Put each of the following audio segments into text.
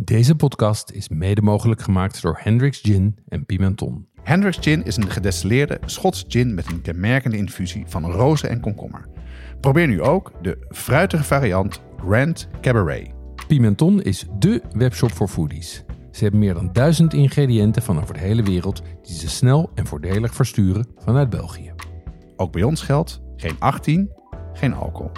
Deze podcast is mede mogelijk gemaakt door Hendrick's Gin en Pimenton. Hendrick's Gin is een gedestilleerde Schots gin met een kenmerkende infusie van rozen en komkommer. Probeer nu ook de fruitige variant Grand Cabaret. Pimenton is dé webshop voor foodies. Ze hebben meer dan 1000 ingrediënten van over de hele wereld die ze snel en voordelig versturen vanuit België. Ook bij ons geldt geen 18, geen alcohol.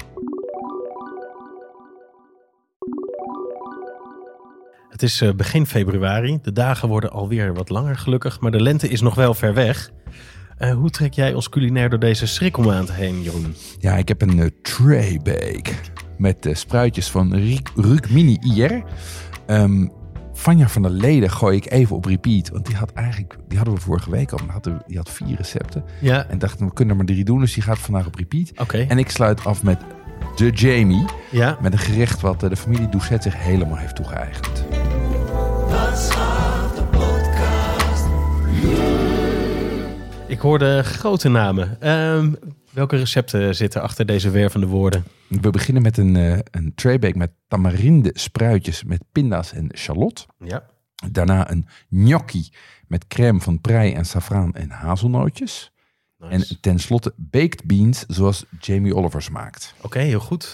Het is begin februari. De dagen worden alweer wat langer gelukkig, maar de lente is nog wel ver weg. Hoe trek jij ons culinair door deze schrikkelmaand heen, Jeroen? Ja, ik heb een tray bake met spruitjes van Rukmini IR. Vanja van der Leden gooi ik even op repeat. Want die hadden we vorige week al. Die had 4 recepten. Ja. En dachten we kunnen er maar 3 doen. Dus die gaat vandaag op repeat. Okay. En ik sluit af met de Jamie. Ja. Met een gerecht wat de familie Doucet zich helemaal heeft toegeëigend. Ik hoorde grote namen. Welke recepten zitten achter deze wervende woorden? We beginnen met een traybake met tamarinde spruitjes met pinda's en shallot. Ja. Daarna een gnocchi met crème van prei en saffraan en hazelnootjes. Nice. En tenslotte baked beans zoals Jamie Olivers maakt. Oké, heel goed.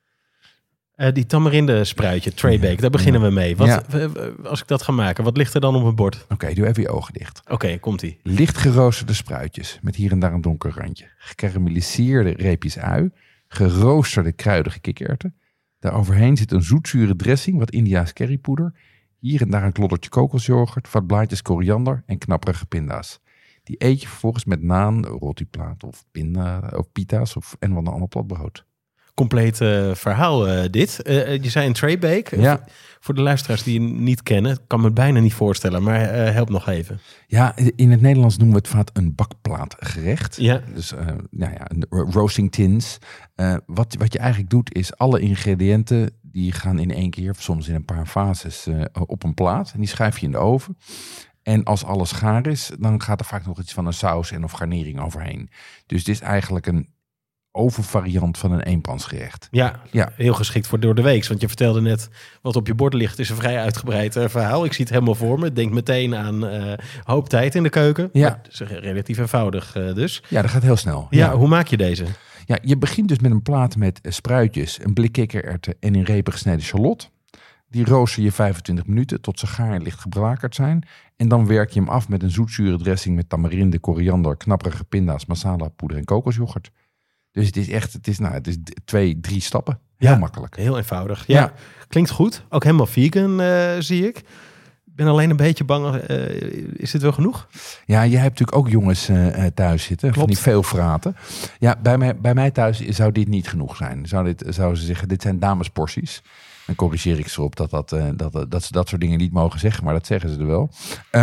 Die tamarinde spruitje, traybake, daar beginnen we mee. Als ik dat ga maken, wat ligt er dan op mijn bord? Oké, doe even je ogen dicht. Oké, komt-ie. Licht geroosterde spruitjes met hier en daar een donker randje. Gekarameliseerde reepjes ui. Geroosterde kruidige kikkererwten. Daaroverheen zit een zoetzure dressing, wat Indiaas currypoeder. Hier en daar een kloddertje kokosyoghurt, wat blaadjes koriander en knapperige pinda's. Die eet je vervolgens met naan, rotiplaat of pita's en wat een ander plat brood. Compleet verhaal dit. Je zei een traybake. Ja. Voor de luisteraars die je niet kennen, kan me het bijna niet voorstellen, maar help nog even. Ja, in het Nederlands noemen we het vaak een bakplaatgerecht. Ja. Dus een roasting tins. Wat je eigenlijk doet is alle ingrediënten die gaan in één keer, soms in een paar fases, op een plaat. En die schuif je in de oven. En als alles gaar is, dan gaat er vaak nog iets van een saus en of garnering overheen. Dus dit is eigenlijk een overvariant van een eenpansgerecht. Ja, heel geschikt voor door de week. Want je vertelde net wat op je bord ligt. Is een vrij uitgebreid verhaal. Ik zie het helemaal voor me. Denk meteen aan hoop tijd in de keuken. Ja. Maar het is relatief eenvoudig dus. Ja, dat gaat heel snel. Ja, hoe maak je deze? Ja, je begint dus met een plaat met spruitjes, een blik kikkererwten en in repen gesneden shallot. Die rooster je 25 minuten tot ze gaar en licht geblakerd zijn. En dan werk je hem af met een zoetzure dressing met tamarinde, koriander, knapperige pinda's, masala, poeder en kokosyoghurt. Dus het is 2-3 stappen. Heel makkelijk. Heel eenvoudig. Ja. Klinkt goed. Ook helemaal vegan, zie ik. Ik ben alleen een beetje bang. Is dit wel genoeg? Ja, jij hebt natuurlijk ook jongens thuis zitten. Klopt. Van die veel fraten. Ja, bij mij thuis zou dit niet genoeg zijn. Zouden ze zeggen, dit zijn damesporties. Dan corrigeer ik ze erop dat ze dat soort dingen niet mogen zeggen. Maar dat zeggen ze er wel.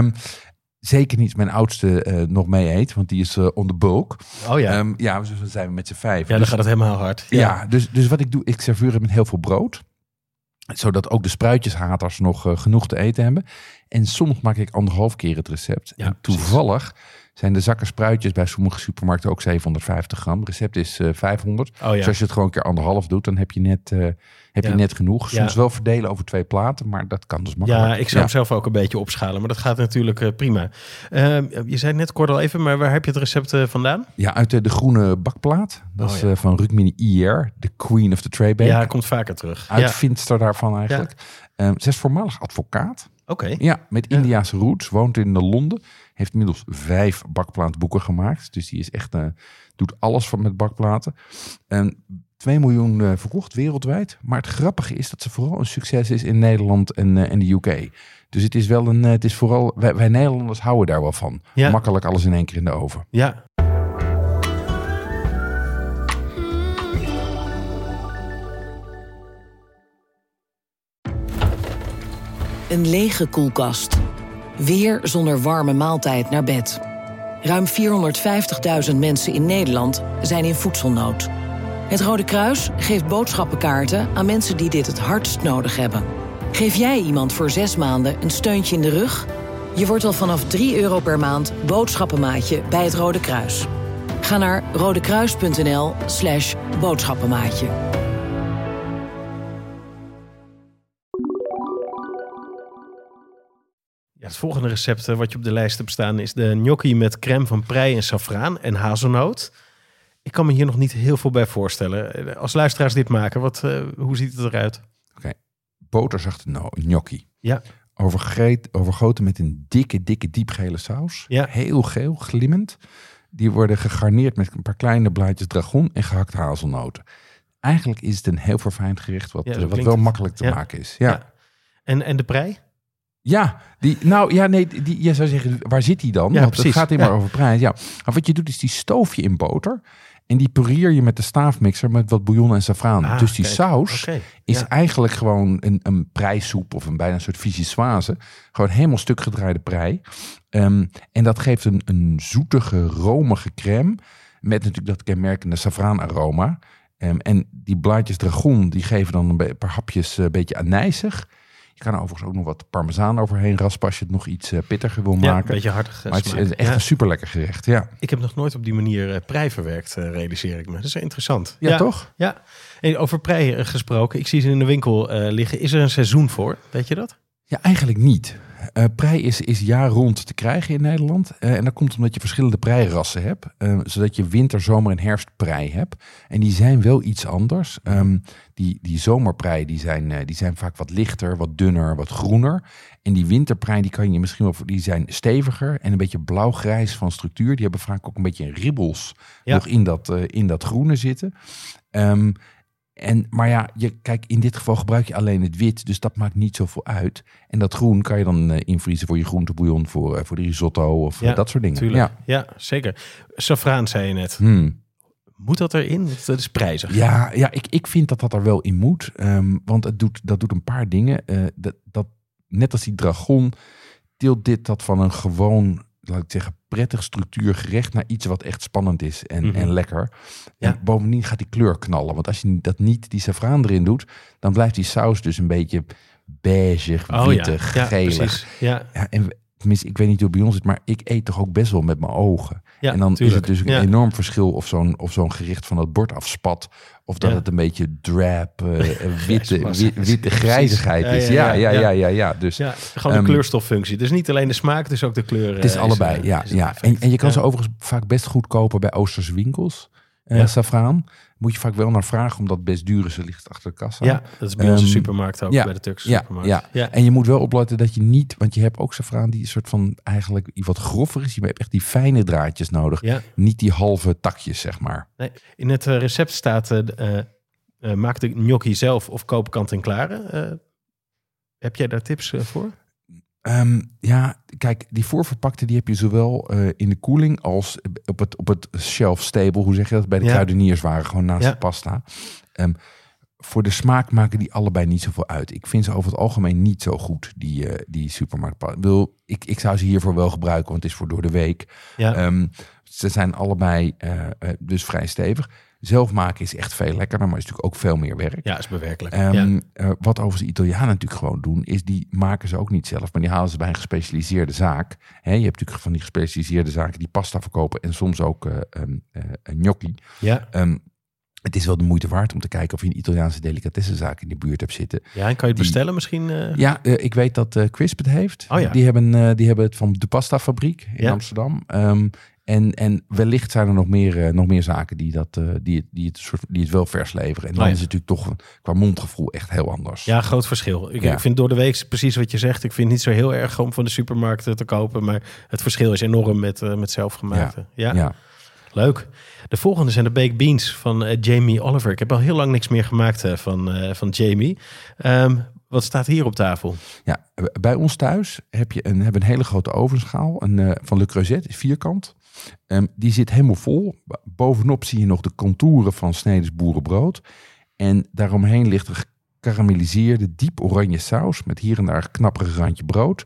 Zeker niet mijn oudste nog mee eet, want die is on the bulk. Oh ja. Dus dan zijn we met z'n 5. Ja, dan gaat het helemaal hard. Ja, dus wat ik doe, ik serveer het met heel veel brood. Zodat ook de spruitjeshaters nog genoeg te eten hebben. En soms maak ik 1,5 keer het recept. Ja, en toevallig zijn de zakken spruitjes bij sommige supermarkten ook 750 gram. Het recept is 500. Oh ja. Dus als je het gewoon een keer 1,5 doet, dan heb je net genoeg. Soms wel verdelen over 2 platen, maar dat kan dus makkelijk. Ja, ik zou hem zelf ook een beetje opschalen, maar dat gaat natuurlijk prima. Je zei net kort al even, maar waar heb je het recept vandaan? Ja, uit de groene bakplaat. Dat is van Rukmini IR, de queen of the traybake. Ja, komt vaker terug. Uitvindster daarvan eigenlijk. Ze is voormalig advocaat. Oké. Ja, met Indiase roots, woont in Londen. Heeft inmiddels 5 bakplaatboeken gemaakt. Dus die is echt, doet alles met bakplaten. 2 miljoen verkocht wereldwijd. Maar het grappige is dat ze vooral een succes is in Nederland en de UK. Dus het is wel het is vooral, wij Nederlanders houden daar wel van. Ja. Makkelijk alles in één keer in de oven. Ja. Een lege koelkast. Weer zonder warme maaltijd naar bed. Ruim 450.000 mensen in Nederland zijn in voedselnood. Het Rode Kruis geeft boodschappenkaarten aan mensen die dit het hardst nodig hebben. Geef jij iemand voor 6 maanden een steuntje in de rug? Je wordt al vanaf €3 per maand boodschappenmaatje bij het Rode Kruis. Ga naar rodekruis.nl/boodschappenmaatje. Ja, het volgende recept wat je op de lijst hebt staan is de gnocchi met crème van prei en saffraan en hazelnoot. Ik kan me hier nog niet heel veel bij voorstellen. Als luisteraars dit maken, hoe ziet het eruit? Boterzachte gnocchi. Ja. Overgoten met een dikke diepgele saus. Ja. Heel geel, glimmend. Die worden gegarneerd met een paar kleine blaadjes dragon en gehakt hazelnoten. Eigenlijk is het een heel verfijnd gerecht wat wel makkelijk te maken is. Ja. En de prei? Ja, je zou zeggen, waar zit die dan? Ja, Want precies. het gaat helemaal over prijs. Ja. Maar wat je doet is die stoof je in boter en die pureer je met de staafmixer met wat bouillon en saffraan. Dus die saus is eigenlijk gewoon een preisoep of bijna een soort vichyssoise. Gewoon helemaal stuk gedraaide prei. En dat geeft een zoetige, romige crème met natuurlijk dat kenmerkende saffraanaroma. En die blaadjes dragon, die geven dan een paar hapjes een beetje anijzig. Je kan er overigens ook nog wat parmezaan overheen raspen als je het nog iets pittiger wil maken. Een beetje hartig maar het is echt een super lekker gerecht, ja. Ik heb nog nooit op die manier prei verwerkt, realiseer ik me. Dat is interessant. Ja, toch? Ja. En over prei gesproken, ik zie ze in de winkel liggen. Is er een seizoen voor? Weet je dat? Ja, eigenlijk niet. Prei is jaar rond te krijgen in Nederland. En dat komt omdat je verschillende preirassen hebt. Zodat je winter, zomer en herfstprei hebt. En die zijn wel iets anders. Die zomerprei die zijn vaak wat lichter, wat dunner, wat groener. En die winterprei die zijn steviger en een beetje blauw-grijs van structuur. Die hebben vaak ook een beetje ribbels nog in dat groene zitten. Maar ja, in dit geval gebruik je alleen het wit, dus dat maakt niet zoveel uit. En dat groen kan je dan invriezen voor je groentebouillon, voor de risotto of dat soort dingen. Tuurlijk. Ja, zeker. Saffraan zei je net. Moet dat erin? Dat is prijzig. Ja, ik vind dat er wel in moet. Want dat doet een paar dingen. Net als die dragon tilt dit dat van een gewoon, laat ik zeggen, prettig structuurgerecht naar iets wat echt spannend is en lekker. Ja. En bovendien gaat die kleur knallen. Want als je dat niet, die saffraan erin doet, dan blijft die saus dus een beetje beige, wittig, gelig. Ja. En tenminste, ik weet niet hoe het bij ons zit, maar ik eet toch ook best wel met mijn ogen. Ja, en dan tuurlijk. is het dus een enorm verschil of zo'n gerecht van het bord afspat, of dat het een beetje drab, witte grijzigheid is. Ja. Dus, gewoon de kleurstoffunctie. Dus niet alleen de smaak, dus ook de kleur. Het is allebei, ja. En je kan ze overigens vaak best goed kopen bij Oosterse winkels. Saffraan. Moet je vaak wel naar vragen, omdat best duur is. Ze ligt achter de kassa. Ja, dat is bij onze supermarkt ook, bij de Turkse supermarkt. Ja. En je moet wel opletten dat je niet, want je hebt ook saffraan die een soort van eigenlijk wat groffer is. Je hebt echt die fijne draadjes nodig. Ja. Niet die halve takjes, zeg maar. Nee. In het recept staat, maak de gnocchi zelf of koop kant-en-klare. Heb jij daar tips voor? Kijk, die voorverpakte die heb je zowel in de koeling als op het shelf stable. Hoe zeg je dat? Bij de kruideniers waren gewoon naast de pasta. Voor de smaak maken die allebei niet zoveel uit. Ik vind ze over het algemeen niet zo goed, die supermarktpasta. Ik zou ze hiervoor wel gebruiken, want het is voor door de week. Ja. Ze zijn allebei dus vrij stevig. Zelf maken is echt veel lekkerder, maar is natuurlijk ook veel meer werk. Ja, is bewerkelijk. Wat overigens de Italianen natuurlijk gewoon doen, is die maken ze ook niet zelf, maar die halen ze bij een gespecialiseerde zaak. Je hebt natuurlijk van die gespecialiseerde zaken die pasta verkopen en soms ook gnocchi. Ja. Het is wel de moeite waard om te kijken of je een Italiaanse delicatessenzaak in de buurt hebt zitten. Ja, en kan je het bestellen misschien? Ja, ik weet dat Crisp het heeft. Oh, ja. Die hebben het van de Pasta Fabriek in Amsterdam. En wellicht zijn er nog meer zaken die het wel vers leveren. En dan is het natuurlijk toch qua mondgevoel echt heel anders. Ja, groot verschil. Ik vind door de week precies wat je zegt. Ik vind het niet zo heel erg om van de supermarkt te kopen. Maar het verschil is enorm met zelfgemaakte. Ja. Leuk. De volgende zijn de baked beans van Jamie Oliver. Ik heb al heel lang niks meer gemaakt van Jamie. Wat staat hier op tafel? Ja, bij ons thuis hebben we een hele grote ovenschaal van Le Creuset, is vierkant. Die zit helemaal vol. Bovenop zie je nog de contouren van Snedes boerenbrood. En daaromheen ligt een gekarameliseerde, diep oranje saus met hier en daar een knapperig randje brood.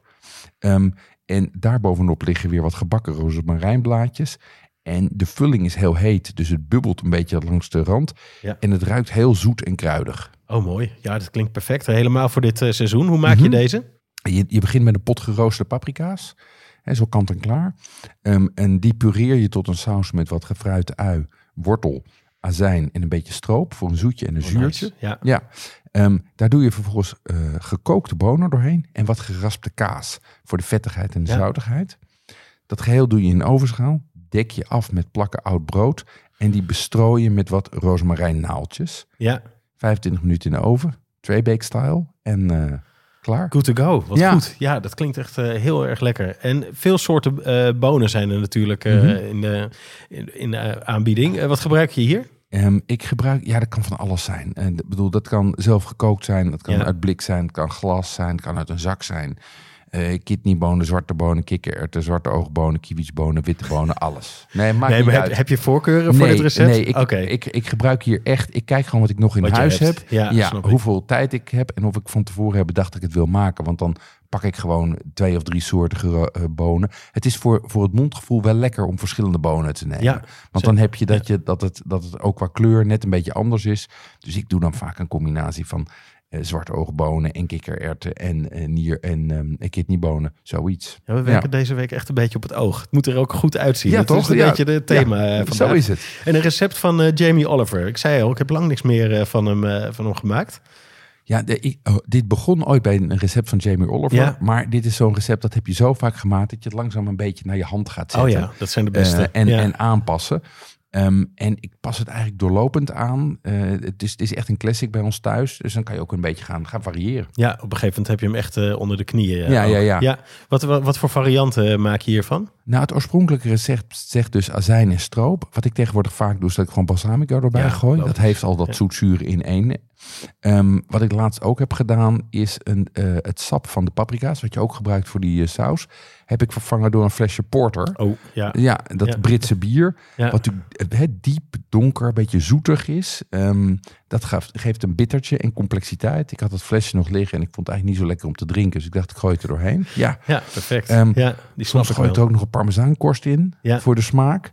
En daarbovenop liggen weer wat gebakken rozemarijnblaadjes. En de vulling is heel heet, dus het bubbelt een beetje langs de rand. Ja. En het ruikt heel zoet en kruidig. Oh, mooi. Ja, dat klinkt perfect. Helemaal voor dit seizoen. Hoe maak je deze? Je begint met een pot geroosterde paprika's. Zo kant en klaar. En die pureer je tot een saus met wat gefruite ui, wortel, azijn en een beetje stroop voor een zoetje en een zuurtje. Nice. Ja. Daar doe je vervolgens gekookte bonen doorheen en wat geraspte kaas voor de vettigheid en de zoutigheid. Dat geheel doe je in een ovenschaal, dek je af met plakken oud brood en die bestrooi je met wat rozemarijnnaaltjes. Ja. 25 minuten in de oven, 2-bake-style en klaar. Good to go, wat goed. Ja, dat klinkt echt heel erg lekker. En veel soorten bonen zijn er natuurlijk in de aanbieding. Wat gebruik je hier? Ik gebruik, dat kan van alles zijn. Ik bedoel, dat kan zelf gekookt zijn, dat kan uit blik zijn, het kan glas zijn, het kan uit een zak zijn. Kidneybonen, zwarte bonen, kikkererwten, zwarte oogbonen, kievitsbonen, witte bonen, alles. Nee, maakt niet uit. Heb je voorkeuren voor dit recept? Nee, ik gebruik hier echt, ik kijk gewoon wat ik nog in huis heb. Ja, hoeveel tijd ik heb en of ik van tevoren heb bedacht dat ik het wil maken. Want dan pak ik gewoon 2 of 3 soorten bonen. Het is voor het mondgevoel wel lekker om verschillende bonen te nemen. Ja, want dan heb je dat het ook qua kleur net een beetje anders is. Dus ik doe dan vaak een combinatie van zwarte oogbonen en kikkererwten en kidneybonen, zoiets. Ja, we werken deze week echt een beetje op het oog. Het moet er ook goed uitzien. Ja, toch? Dat is een beetje het thema vandaag. Zo is het. En een recept van Jamie Oliver. Ik zei al, ik heb lang niks meer van hem gemaakt. Ja, dit begon ooit bij een recept van Jamie Oliver. Ja. Maar dit is zo'n recept, dat heb je zo vaak gemaakt dat je het langzaam een beetje naar je hand gaat zetten. Oh ja, dat zijn de beste. En aanpassen. En ik pas het eigenlijk doorlopend aan. Het is echt een classic bij ons thuis. Dus dan kan je ook een beetje gaan variëren. Ja, op een gegeven moment heb je hem echt onder de knieën. Ja. Wat voor varianten maak je hiervan? Nou, het oorspronkelijke recept zegt dus azijn en stroop. Wat ik tegenwoordig vaak doe, is dat ik gewoon balsamico erbij gooi. Dat heeft al dat zoetzuur in één. Wat ik laatst ook heb gedaan, is het sap van de paprika's, wat je ook gebruikt voor die saus, heb ik vervangen door een flesje porter. Oh, ja. Ja, dat Britse bier. Ja. Wat diep, donker, een beetje zoetig is. Dat geeft een bittertje en complexiteit. Ik had het flesje nog liggen en ik vond het eigenlijk niet zo lekker om te drinken. Dus ik dacht, ik gooi het er doorheen. Ja, perfect. Die soms gooi ik er ook nog een parmezaankorst in voor de smaak.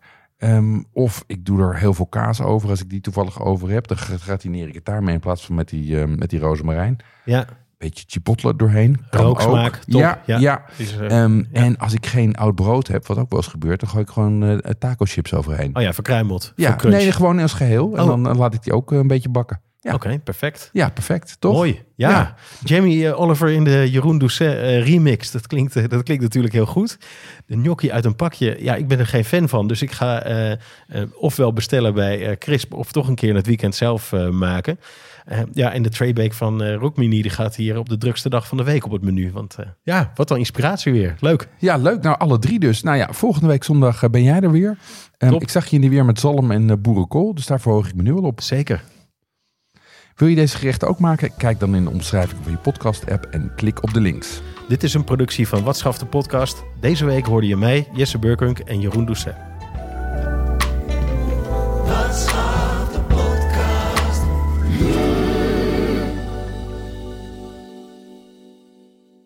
Of ik doe er heel veel kaas over. Als ik die toevallig over heb, dan gratineer ik het daarmee in plaats van met die rozemarijn. Ja. Beetje chipotle doorheen. Rooksmaak, top. Ja. En als ik geen oud brood heb, wat ook wel eens gebeurt, dan gooi ik gewoon taco chips overheen. Oh ja, verkruimeld. Ja, nee, gewoon als geheel. En dan laat ik die ook een beetje bakken. Ja. Oké, perfect. Ja, perfect, toch? Mooi. Ja. Jamie Oliver in de Jeroen Doucet remix. Dat klinkt natuurlijk heel goed. De gnocchi uit een pakje. Ja, ik ben er geen fan van. Dus ik ga ofwel bestellen bij Crisp of toch een keer in het weekend zelf maken. En de traybake van Rookmini die gaat hier op de drukste dag van de week op het menu. Want wat een inspiratie weer. Leuk. Ja, leuk. Nou, alle 3 dus. Nou ja, volgende week zondag ben jij er weer. Ik zag je in die weer met zalm en boerenkool. Dus daar verhoog ik me nu al op. Zeker. Wil je deze gerechten ook maken? Kijk dan in de omschrijving van je podcast-app en klik op de links. Dit is een productie van Wat Schaft de Podcast. Deze week hoorde je mij, Jesse Burkunk en Jeroen Doucet.